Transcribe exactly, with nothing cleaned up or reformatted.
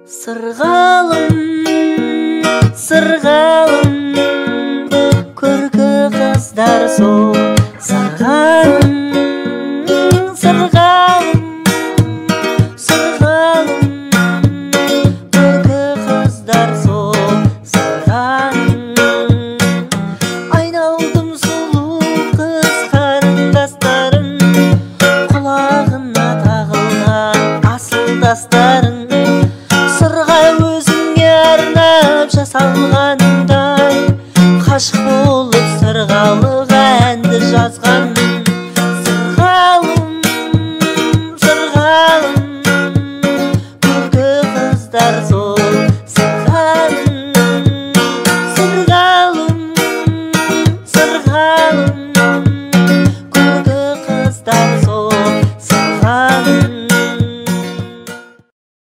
Сырғалым, сырғалым, көркі қыздар сол сырғалым, сырғалым, сырғалым, көркі қыздар сол сырғалым. Айналдым сұлу қыз қарындастарым, құлағына тағылған асыл тастарың, сырға өзіңе арнап жасалғандай, ғашық болып сырғалық әнді жазғанмын. Сырғалым, сырғалым, көркі қыздар сол